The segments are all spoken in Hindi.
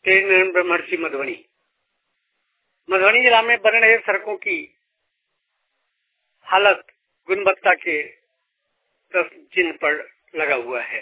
तेज नयन ब्रह्मर्षि मधुबनी। मधुबनी जिला में बन रहे सड़कों की हालत गुणवत्ता के प्रश्न चिन्ह पर लगा हुआ है।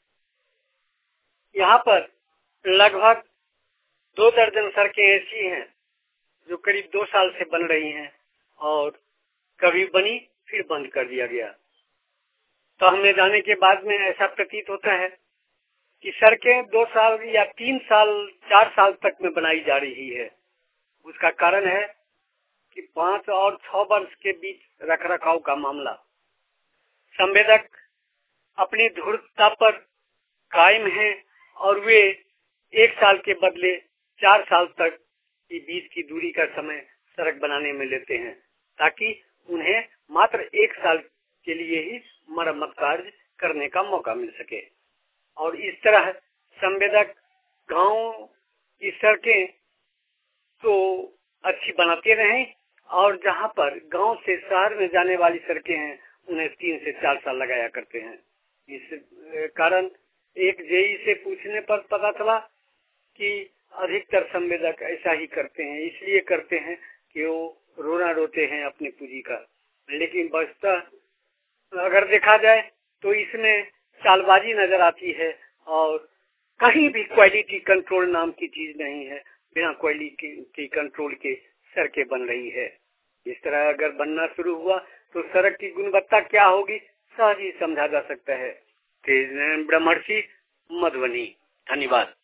यहाँ पर लगभग 2 दर्जन सड़कें ऐसी हैं जो करीब 2 साल से बन रही हैं और कभी बनी फिर बंद कर दिया गया। तो हमें जाने के बाद में ऐसा प्रतीत होता है कि सड़कें 2 साल या 3 साल 4 साल तक में बनाई जा रही है। उसका कारण है कि 5 और 6 वर्ष के बीच रखरखाव का मामला। संवेदक अपनी धूर्तता पर कायम है और वे 1 साल के बदले 4 साल तक की बीच की दूरी का समय सड़क बनाने में लेते हैं ताकि उन्हें मात्र 1 साल के लिए ही मरम्मत कार्य करने का मौका मिल सके। और इस तरह संवेदक गांव की सड़कें तो अच्छी बनाते रहें और जहां पर गांव से शहर में जाने वाली सड़कें हैं उन्हें 3 से 4 साल लगाया करते हैं। इस कारण एक जेई से पूछने पर पता चला कि अधिकतर संवेदक ऐसा ही करते हैं। इसलिए करते हैं कि वो रोना रोते हैं अपनी पूंजी का, लेकिन वस्तुतः अगर देखा जाए तो इसमें चालबाजी नजर आती है और कहीं भी क्वालिटी कंट्रोल नाम की चीज नहीं है। बिना क्वालिटी कंट्रोल के सड़कें बन रही है। इस तरह अगर बनना शुरू हुआ तो सड़क की गुणवत्ता क्या होगी सहज ही समझा जा सकता है। तेज नयन ब्रह्मर्षि मधुबनी। धन्यवाद।